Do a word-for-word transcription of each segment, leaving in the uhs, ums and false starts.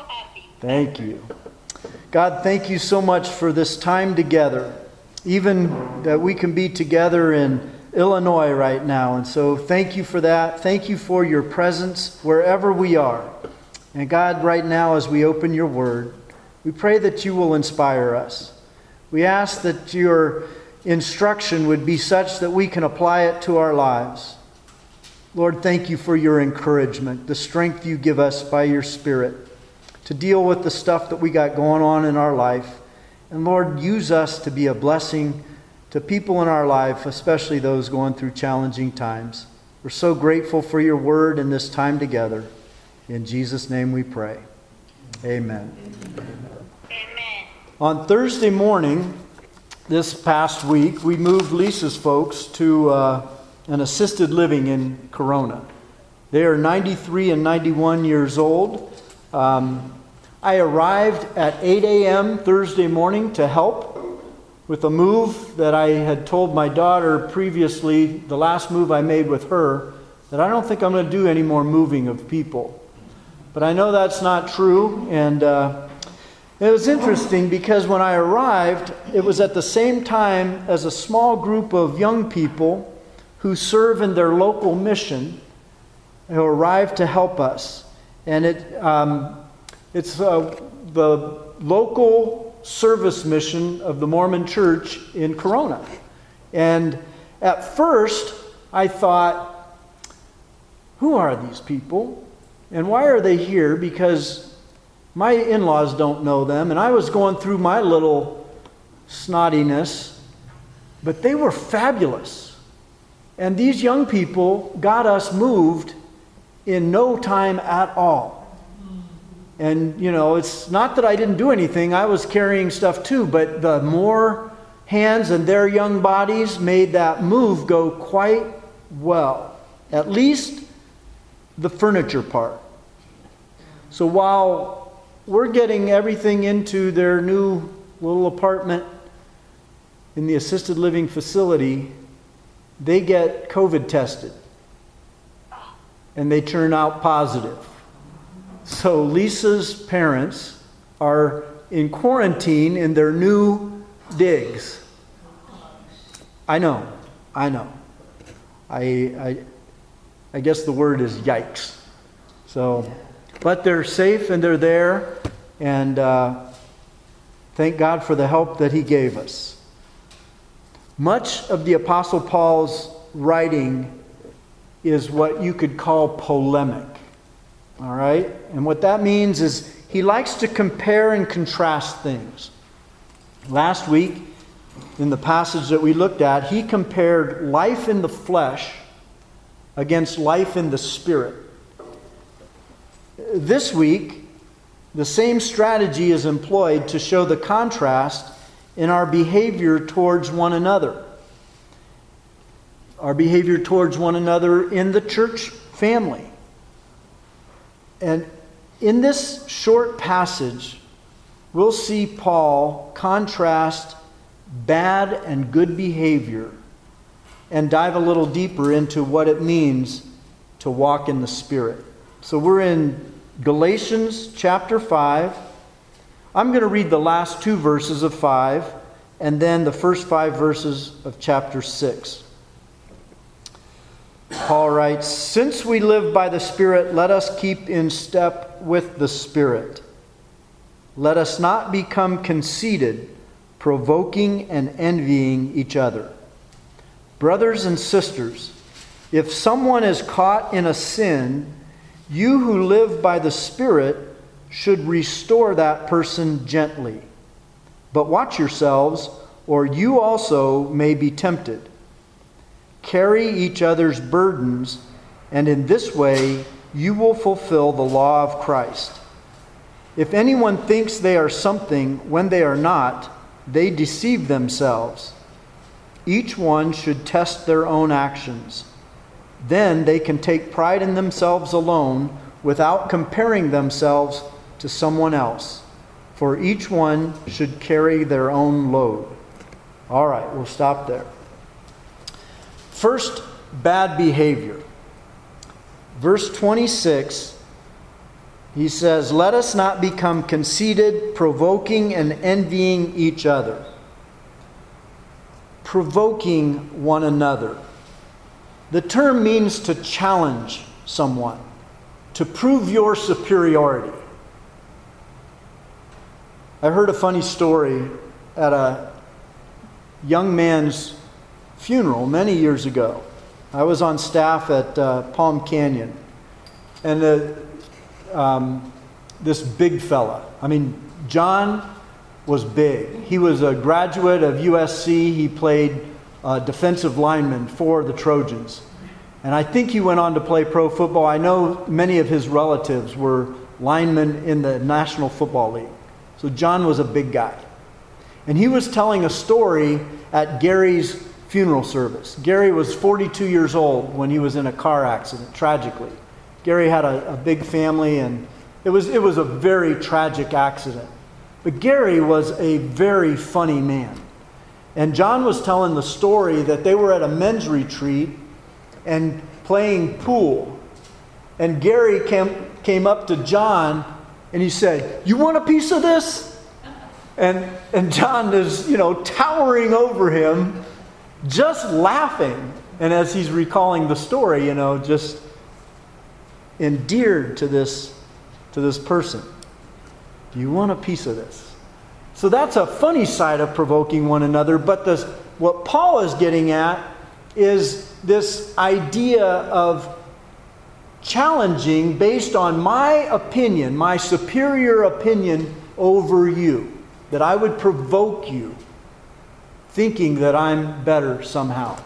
happy. Thank you. God, thank you so much for this time together, even that we can be together in Illinois right now. And so thank you for that. Thank you for your presence wherever we are. And God, right now as we open your word, we pray that you will inspire us. We ask that your instruction would be such that we can apply it to our lives. Lord, thank you for your encouragement, the strength you give us by your Spirit to deal with the stuff that we got going on in our life. And Lord, use us to be a blessing to people in our life, especially those going through challenging times. We're so grateful for your word and this time together. In Jesus' name we pray. Amen. Amen. On Thursday morning, this past week, we moved Lisa's folks to uh, an assisted living in Corona. They are ninety-three and ninety-one years old. Um, I arrived at eight a.m. Thursday morning to help with a move that I had told my daughter previously, the last move I made with her, that I don't think I'm going to do any more moving of people. But I know that's not true, and uh, it was interesting because when I arrived, it was at the same time as a small group of young people who serve in their local mission who arrived to help us. And it um, it's uh, the local service mission of the Mormon Church in Corona. And at first, I thought, who are these people? And why are they here? Because my in-laws don't know them, and I was going through my little snottiness, but they were fabulous. And these young people got us moved in no time at all. And, you know, it's not that I didn't do anything. I was carrying stuff too, but the more hands and their young bodies made that move go quite well. At least the furniture part. So while we're getting everything into their new little apartment in the assisted living facility, they get COVID tested. And they turn out positive. So Lisa's parents are in quarantine in their new digs. I know, I know. I, I, I guess the word is yikes. So, but they're safe and they're there, and uh, thank God for the help that He gave us. Much of the Apostle Paul's writing is what you could call polemic. All right? And what that means is he likes to compare and contrast things. Last week, in the passage that we looked at, he compared life in the flesh against life in the spirit. This week, the same strategy is employed to show the contrast in our behavior towards one another. Our behavior towards one another in the church family. And in this short passage, we'll see Paul contrast bad and good behavior and dive a little deeper into what it means to walk in the Spirit. So we're in Galatians chapter five. I'm going to read the last two verses of five and then the first five verses of chapter six. Paul writes, "Since we live by the Spirit, let us keep in step with the Spirit. Let us not become conceited, provoking and envying each other. Brothers and sisters, if someone is caught in a sin, you who live by the Spirit should restore that person gently. But watch yourselves, or you also may be tempted. Carry each other's burdens, and in this way you will fulfill the law of Christ. If anyone thinks they are something when they are not, they deceive themselves. Each one should test their own actions. Then they can take pride in themselves alone without comparing themselves to someone else. For each one should carry their own load." All right, we'll stop there. First, bad behavior. Verse twenty-six, He says, "Let us not become conceited, provoking and envying each other." Provoking one another. The term means to challenge someone, to prove your superiority. I heard a funny story at a young man's funeral many years ago. I was on staff at uh, Palm Canyon, and the, um, this big fella, I mean, John was big. He was a graduate of U S C. He played uh, defensive lineman for the Trojans. And I think he went on to play pro football. I know many of his relatives were linemen in the National Football League. So John was a big guy. And he was telling a story at Gary's funeral service. Gary was forty-two years old when he was in a car accident, tragically. Gary had a, a big family, and it was, it was a very tragic accident. But Gary was a very funny man. And John was telling the story that they were at a men's retreat and playing pool. And Gary came, came up to John and he said, "You want a piece of this?" And, and John is, you know, towering over him, just laughing. And as he's recalling the story, you know, just endeared to this, to this person. "Do you want a piece of this?" So that's a funny side of provoking one another. But this, what Paul is getting at is this idea of challenging based on my opinion, my superior opinion over you. That I would provoke you, thinking that I'm better somehow.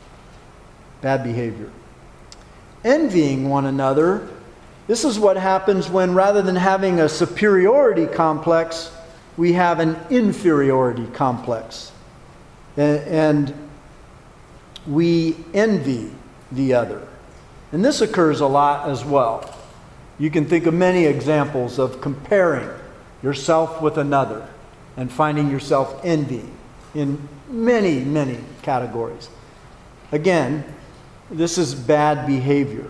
Bad behavior. Envying one another. This is what happens when, rather than having a superiority complex, we have an inferiority complex. And we envy the other. And this occurs a lot as well. You can think of many examples of comparing yourself with another and finding yourself envying in many, many categories. Again, this is bad behavior.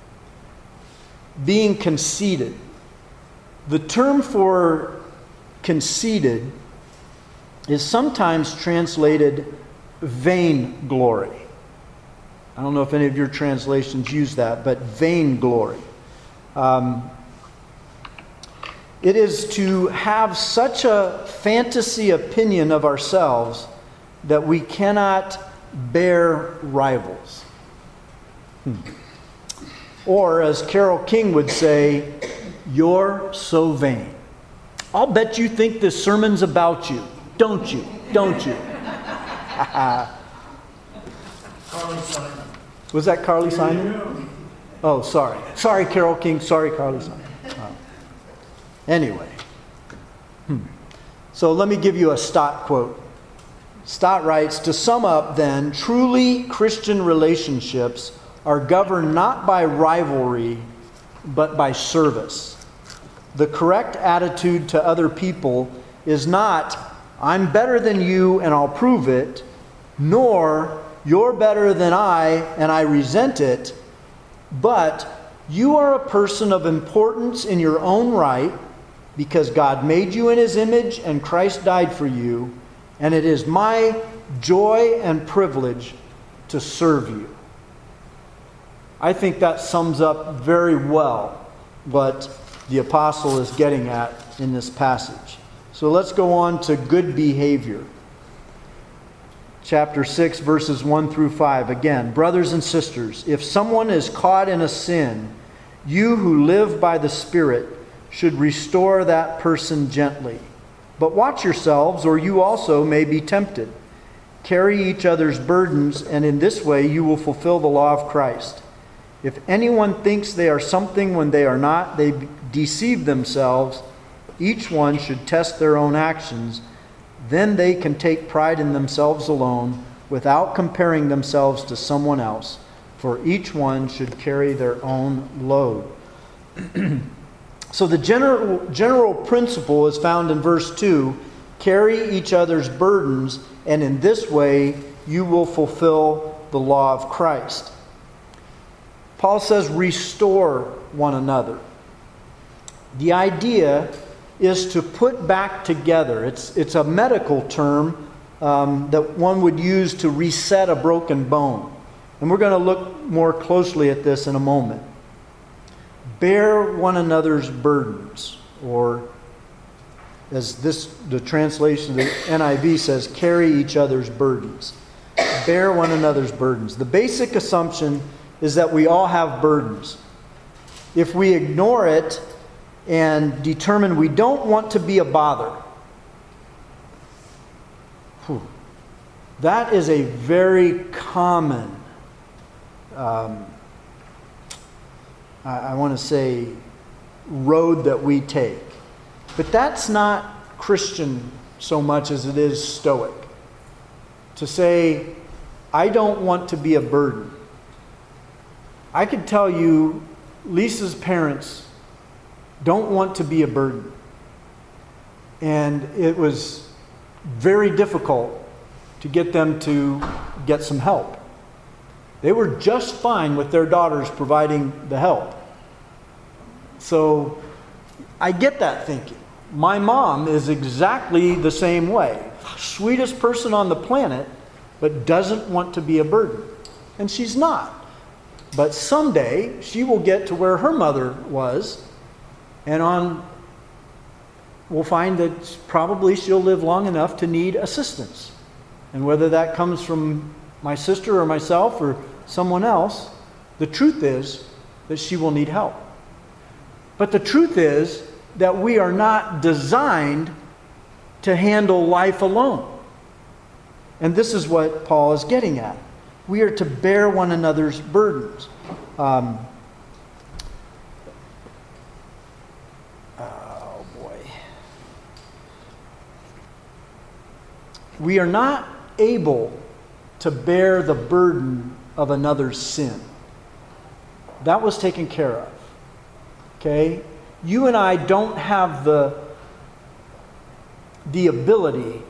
Being conceited. The term for conceited is sometimes translated vainglory. I don't know if any of your translations use that, but vainglory. Um, it is to have such a fantasy opinion of ourselves that we cannot bear rivals. Hmm. Or, as Carole King would say, "You're so vain. I'll bet you think this sermon's about you. Don't you? Don't you?" Carly Simon. Was that Carly Simon? Oh, sorry. Sorry, Carole King. Sorry, Carly Simon. Oh. Anyway. Hmm. So let me give you a Stott quote. Stott writes, "To sum up then, truly Christian relationships are governed not by rivalry, but by service. The correct attitude to other people is not, 'I'm better than you and I'll prove it,' nor, 'You're better than I and I resent it,' but, 'You are a person of importance in your own right, because God made you in His image and Christ died for you, and it is my joy and privilege to serve you.'" I think that sums up very well what the apostle is getting at in this passage. So let's go on to good behavior. Chapter six, verses one through five. Again, "Brothers and sisters, if someone is caught in a sin, you who live by the Spirit should restore that person gently. But watch yourselves, or you also may be tempted. Carry each other's burdens, and in this way you will fulfill the law of Christ. If anyone thinks they are something when they are not, they deceive themselves. Each one should test their own actions. Then they can take pride in themselves alone, without comparing themselves to someone else. For each one should carry their own load." So the general, general principle is found in verse two. Carry each other's burdens, and in this way you will fulfill the law of Christ. Paul says, restore one another. The idea is to put back together. It's, it's a medical term um, that one would use to reset a broken bone. And we're going to look more closely at this in a moment. Bear one another's burdens, or as this the translation of the N I V says, carry each other's burdens. Bear one another's burdens. The basic assumption is that we all have burdens. If we ignore it and determine we don't want to be a bother, whew, that is a very common, um, I, I want to say, road that we take. But that's not Christian so much as it is Stoic. To say, I don't want to be a burden. I could tell you, Lisa's parents don't want to be a burden. And it was very difficult to get them to get some help. They were just fine with their daughters providing the help. So I get that thinking. My mom is exactly the same way. Sweetest person on the planet, but doesn't want to be a burden. And she's not. But someday she will get to where her mother was, and on we'll find that probably she'll live long enough to need assistance. And whether that comes from my sister or myself or someone else, the truth is that she will need help. But the truth is that we are not designed to handle life alone. And this is what Paul is getting at. We are to bear one another's burdens. Um, oh boy. We are not able to bear the burden of another's sin. That was taken care of. Okay? You and I don't have the, the ability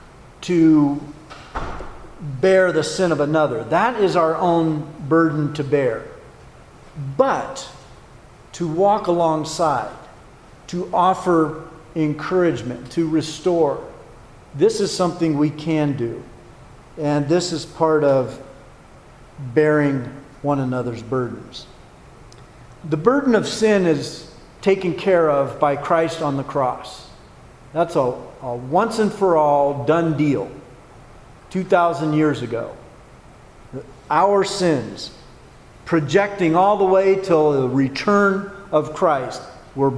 to bear the sin of another. That is our own burden to bear. But to walk alongside, to offer encouragement, to restore, this is something we can do. And this is part of bearing one another's burdens. The burden of sin is taken care of by Christ on the cross. That's a, a once and for all done deal. two thousand years ago. Our sins, projecting all the way till the return of Christ, were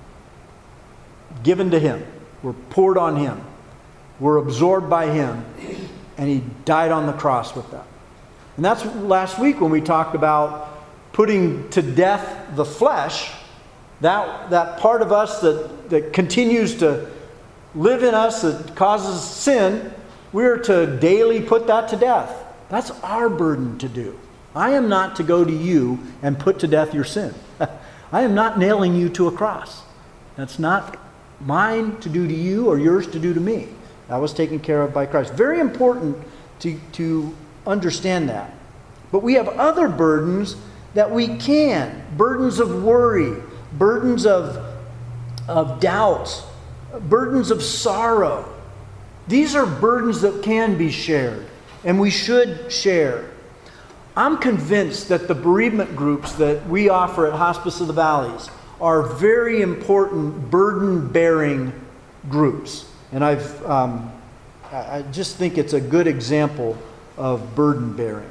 given to Him, were poured on Him, were absorbed by Him, and He died on the cross with them. And that's last week when we talked about putting to death the flesh, that, that part of us that, that continues to live in us, that causes sin. We're to daily put that to death. That's our burden to do. I am not to go to you and put to death your sin. I am not nailing you to a cross. That's not mine to do to you or yours to do to me. That was taken care of by Christ. Very important to, to understand that. But we have other burdens that we can. Burdens of worry, burdens of, of doubts, burdens of sorrow. These are burdens that can be shared, and we should share. I'm convinced that the bereavement groups that we offer at Hospice of the Valleys are very important burden-bearing groups. And I've, um, I just think it's a good example of burden-bearing.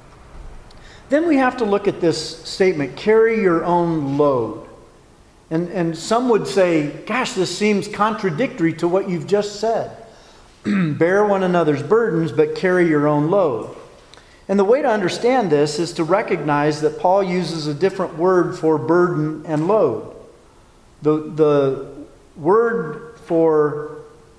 Then we have to look at this statement, carry your own load. And, and some would say, gosh, this seems contradictory to what you've just said. Bear one another's burdens, but carry your own load. And the way to understand this is to recognize that Paul uses a different word for burden and load. The, the word for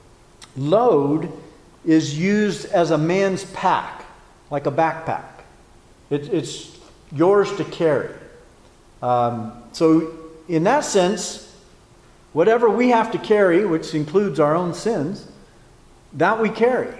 load is used as a man's pack, like a backpack. It, it's yours to carry. Um, so in that sense, whatever we have to carry, which includes our own sins, that we carry.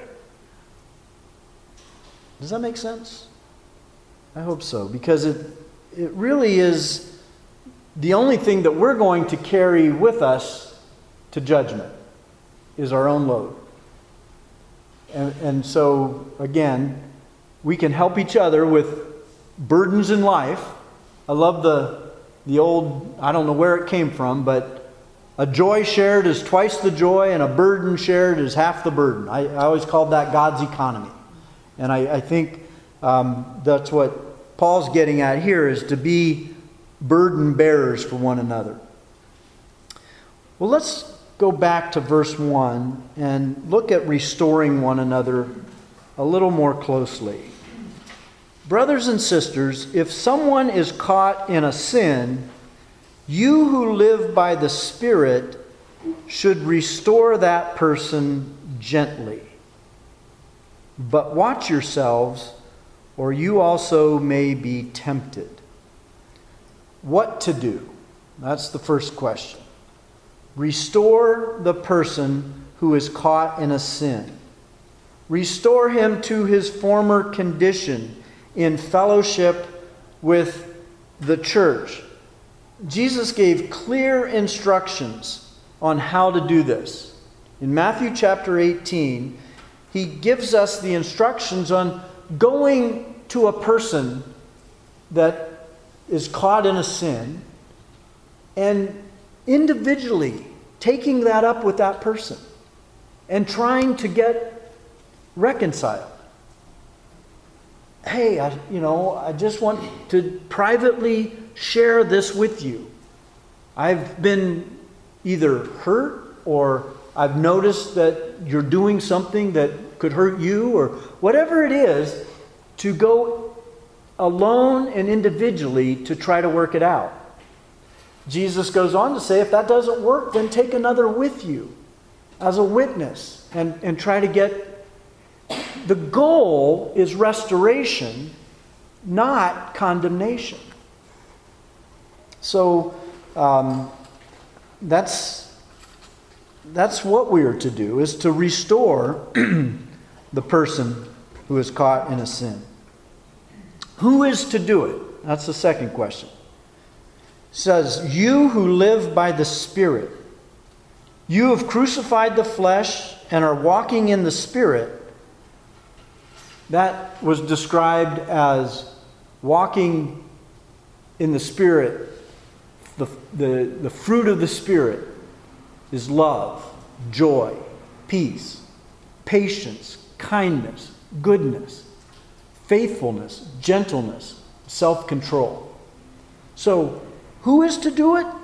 Does that make sense? I hope so, because it it really is the only thing that we're going to carry with us to judgment is our own load. And, and so, again, we can help each other with burdens in life. I love the, the old, I don't know where it came from, but a joy shared is twice the joy, and a burden shared is half the burden. I, I always called that God's economy. And I, I think um, that's what Paul's getting at here, is to be burden bearers for one another. Well, let's go back to verse one and look at restoring one another a little more closely. Brothers and sisters, if someone is caught in a sin, you who live by the Spirit should restore that person gently. But watch yourselves, or you also may be tempted. What to do? That's the first question. Restore the person who is caught in a sin. Restore him to his former condition in fellowship with the church. Jesus gave clear instructions on how to do this. In Matthew chapter eighteen, he gives us the instructions on going to a person that is caught in a sin and individually taking that up with that person and trying to get reconciled. Hey, I, you know, I just want to privately share this with you. I've been either hurt, or I've noticed that you're doing something that could hurt you, or whatever it is, to go alone and individually to try to work it out. Jesus goes on to say, if that doesn't work, then take another with you as a witness and, and try to get... The goal is restoration, not condemnation. So um, that's, that's what we are to do, is to restore the person who is caught in a sin. Who is to do it? That's the second question. It says, you who live by the Spirit, you have crucified the flesh and are walking in the Spirit. That was described as walking in the Spirit. The, the, the fruit of the Spirit is love, joy, peace, patience, kindness, goodness, faithfulness, gentleness, self-control. So, who is to do it?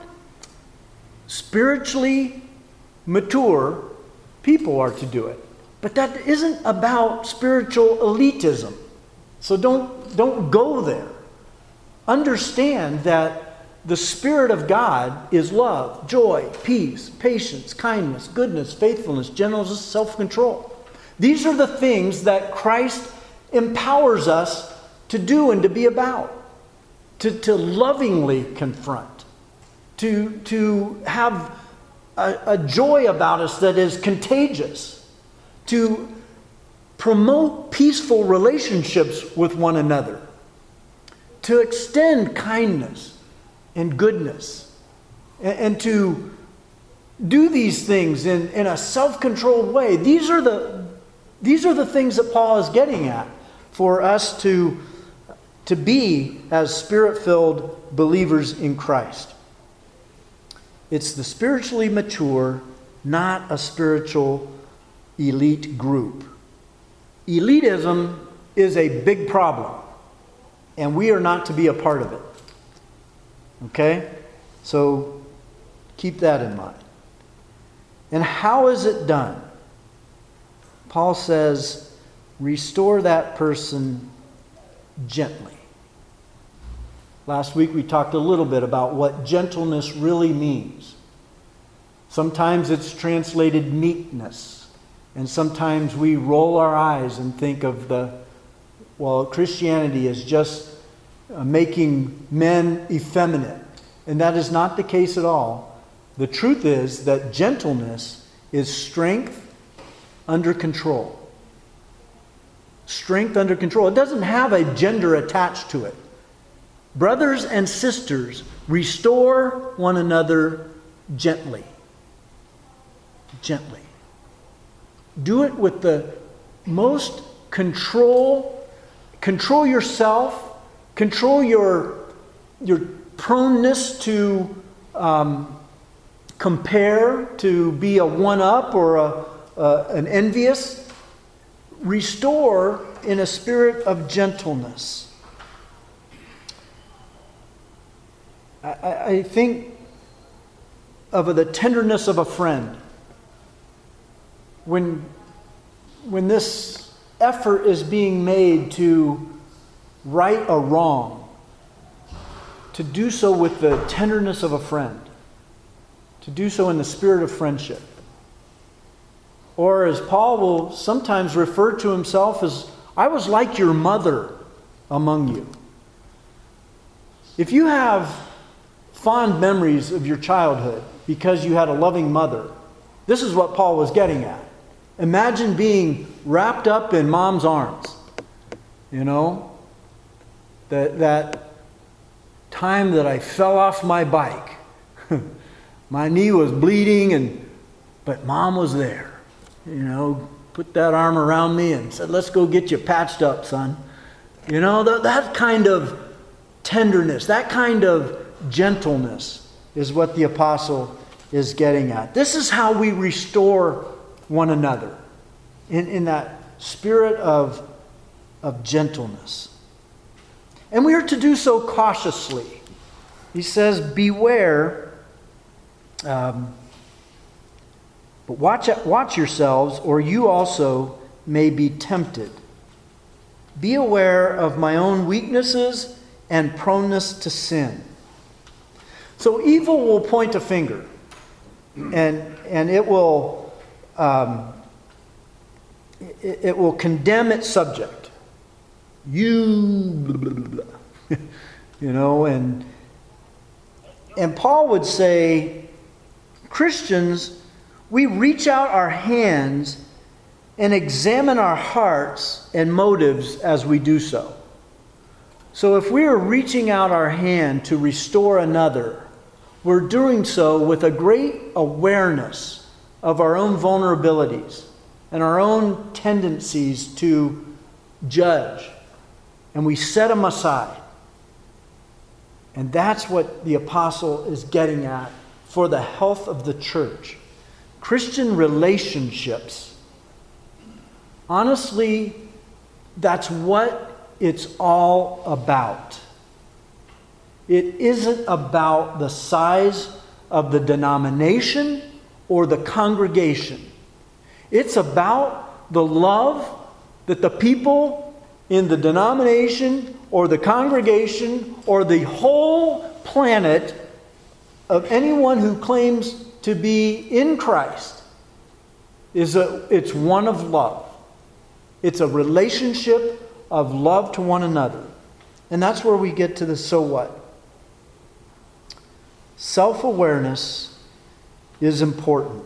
Spiritually mature people are to do it. But that isn't about spiritual elitism. So don't, don't go there. Understand that the Spirit of God is love, joy, peace, patience, kindness, goodness, faithfulness, gentleness, self-control. These are the things that Christ empowers us to do and to be about. To, to lovingly confront. To, to have a, a joy about us that is contagious. To promote peaceful relationships with one another. To extend kindness and goodness. And, and to do these things in, in a self-controlled way. These are the, these are the things that Paul is getting at for us to, to be as Spirit-filled believers in Christ. It's the spiritually mature, not a spiritual elite group. Elitism is a big problem, and we are not to be a part of it. Okay? So keep that in mind. And how is it done? Paul says, restore that person gently. Last week we talked a little bit about what gentleness really means. Sometimes it's translated meekness. And sometimes we roll our eyes and think of the, well, Christianity is just uh, making men effeminate. And that is not the case at all. The truth is that gentleness is strength under control. Strength under control. It doesn't have a gender attached to it. Brothers and sisters, restore one another gently. Gently. Do it with the most control. Control yourself. Control your, your proneness to um, compare, to be a one-up or a, uh, an envious. Restore in a spirit of gentleness. I, I think of the tenderness of a friend. When, when this effort is being made to right a wrong, to do so with the tenderness of a friend, to do so in the spirit of friendship. Or as Paul will sometimes refer to himself as, I was like your mother among you. If you have fond memories of your childhood because you had a loving mother, this is what Paul was getting at. Imagine being wrapped up in mom's arms. You know, that, that time that I fell off my bike. My knee was bleeding, and but mom was there. You know, put that arm around me and said, let's go get you patched up, son. You know, that, that kind of tenderness, that kind of gentleness is what the apostle is getting at. This is how we restore one another, in, in that spirit of, of gentleness. And we are to do so cautiously. He says, beware, um, but watch, watch yourselves, or you also may be tempted. Be aware of my own weaknesses and proneness to sin. So evil will point a finger, and, and it will um, it, it will condemn its subject. You, blah, blah, blah, blah. You know, and and Paul would say, Christians, we reach out our hands and examine our hearts and motives as we do so. So if we are reaching out our hand to restore another, we're doing so with a great awareness of our own vulnerabilities and our own tendencies to judge. And we set them aside. And that's what the apostle is getting at for the health of the church. Christian relationships. Honestly, that's what it's all about. It isn't about the size of the denomination or the congregation. It's about the love that the people in the denomination or the congregation or the whole planet of anyone who claims to be in Christ is a, it's one of love. It's a relationship of love to one another. And that's where we get to the so what. Self-awareness is important.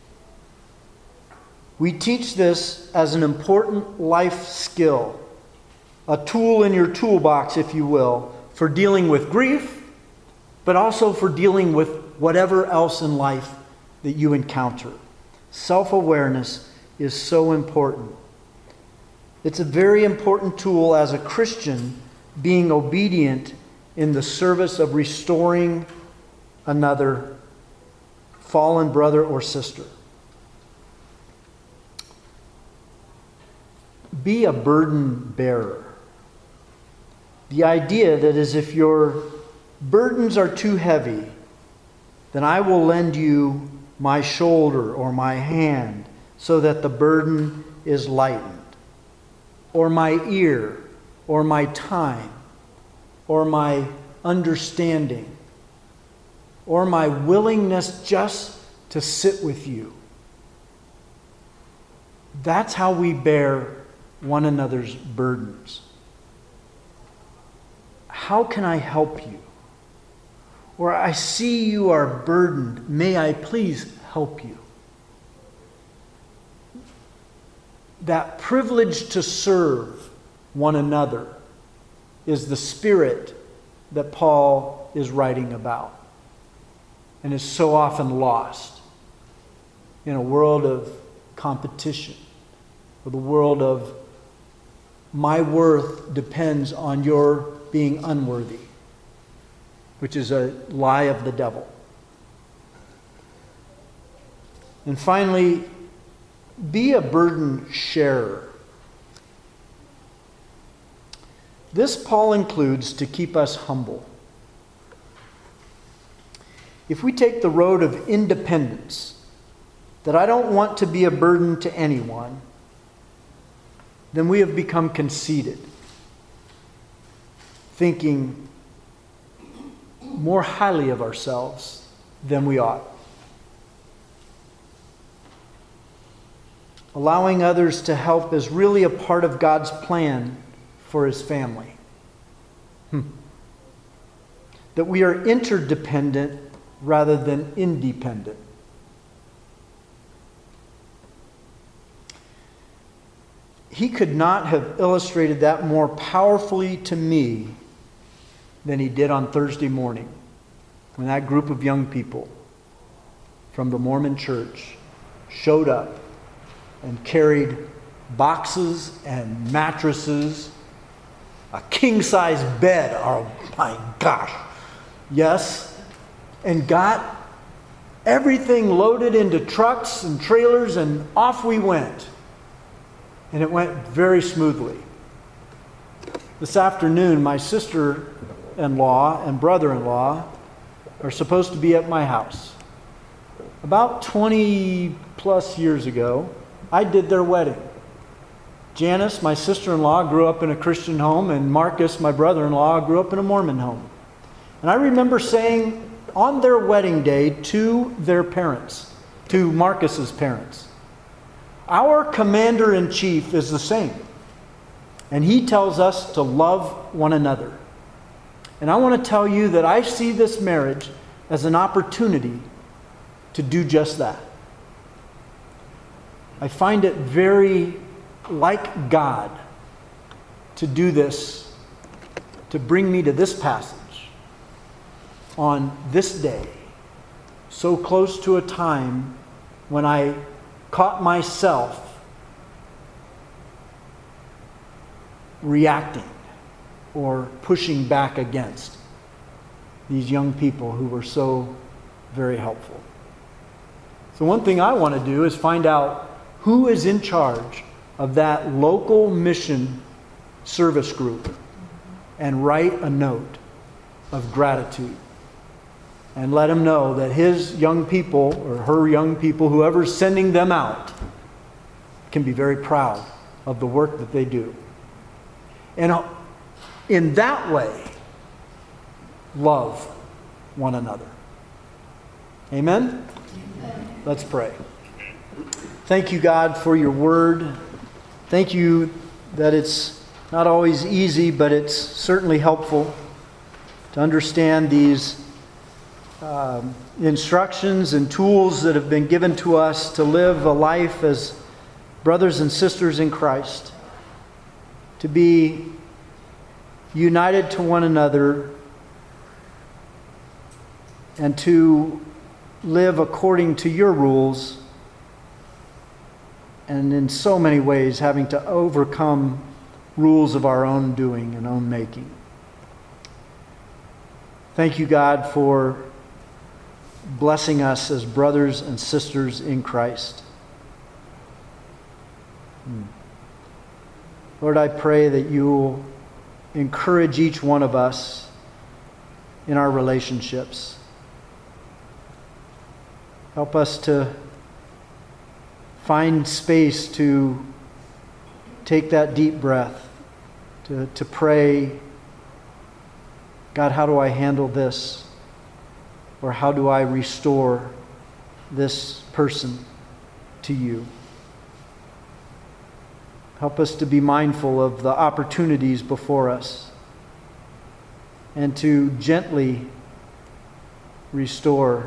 We teach this as an important life skill, a tool in your toolbox, if you will, for dealing with grief, but also for dealing with whatever else in life that you encounter. Self-awareness is so important. It's a very important tool as a Christian, being obedient in the service of restoring another fallen brother or sister. Be a burden bearer. The idea that is, if your burdens are too heavy, then I will lend you my shoulder or my hand so that the burden is lightened. Or my ear, or my time, or my understanding, or my willingness just to sit with you. That's how we bear one another's burdens. How can I help you? Or I see you are burdened. May I please help you? That privilege to serve one another is the spirit that Paul is writing about and is so often lost in a world of competition, or the world of my worth depends on your being unworthy, which is a lie of the devil. And finally, be a burden sharer. This Paul includes to keep us humble. If we take the road of independence, that I don't want to be a burden to anyone, then we have become conceited, thinking more highly of ourselves than we ought. Allowing others to help is really a part of God's plan for His family. Hmm. That we are interdependent rather than independent. He could not have illustrated that more powerfully to me than he did on Thursday morning, when that group of young people from the Mormon church showed up and carried boxes and mattresses, a king-size bed, oh my gosh, yes, and got everything loaded into trucks and trailers, and off we went. And it went very smoothly. This afternoon, my sister-in-law and brother-in-law are supposed to be at my house. About twenty plus years ago, I did their wedding. Janice, my sister-in-law, grew up in a Christian home, and Marcus, my brother-in-law, grew up in a Mormon home. And I remember saying on their wedding day to their parents, to Marcus's parents, our commander-in-chief is the same. And he tells us to love one another. And I want to tell you that I see this marriage as an opportunity to do just that. I find it very like God to do this, to bring me to this passage on this day, so close to a time when I caught myself reacting or pushing back against these young people who were so very helpful. So one thing I want to do is find out who is in charge of that local mission service group and write a note of gratitude and let him know that his young people or her young people, whoever's sending them out, can be very proud of the work that they do. And in that way, love one another. Amen? Amen. Let's pray. Thank you, God, for your word. Thank you that it's not always easy, but it's certainly helpful to understand these um, instructions and tools that have been given to us to live a life as brothers and sisters in Christ, to be united to one another, and to live according to your rules, and in so many ways having to overcome rules of our own doing and own making. Thank you, God, for blessing us as brothers and sisters in Christ. Hmm. Lord, I pray that you will encourage each one of us in our relationships. Help us to find space to take that deep breath, to, to pray, God, how do I handle this? Or how do I restore this person to you? Help us to be mindful of the opportunities before us and to gently restore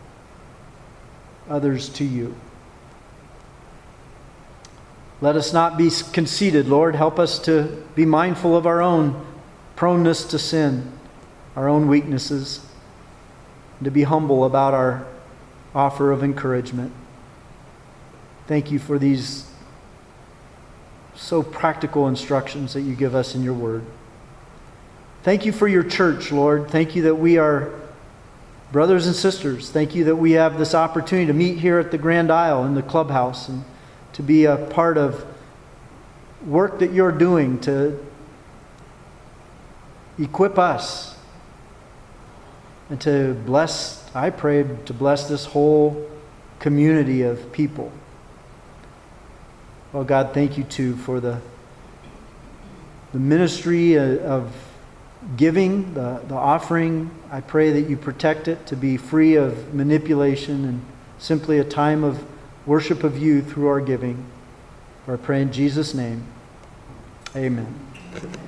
others to you. Let us not be conceited, Lord. Help us to be mindful of our own proneness to sin our own weaknesses, and to be humble about our offer of encouragement. Thank you for these so practical instructions that you give us in your word. Thank you for your church, Lord. Thank you that we are brothers and sisters. Thank you that we have this opportunity to meet here at the Grand Isle in the clubhouse and to be a part of work that you're doing to equip us and to bless, I pray, to bless this whole community of people. Oh God, thank you too for the, the ministry of giving, the, the offering. I pray that you protect it to be free of manipulation and simply a time of worship of you through our giving. For I pray in Jesus' name. Amen.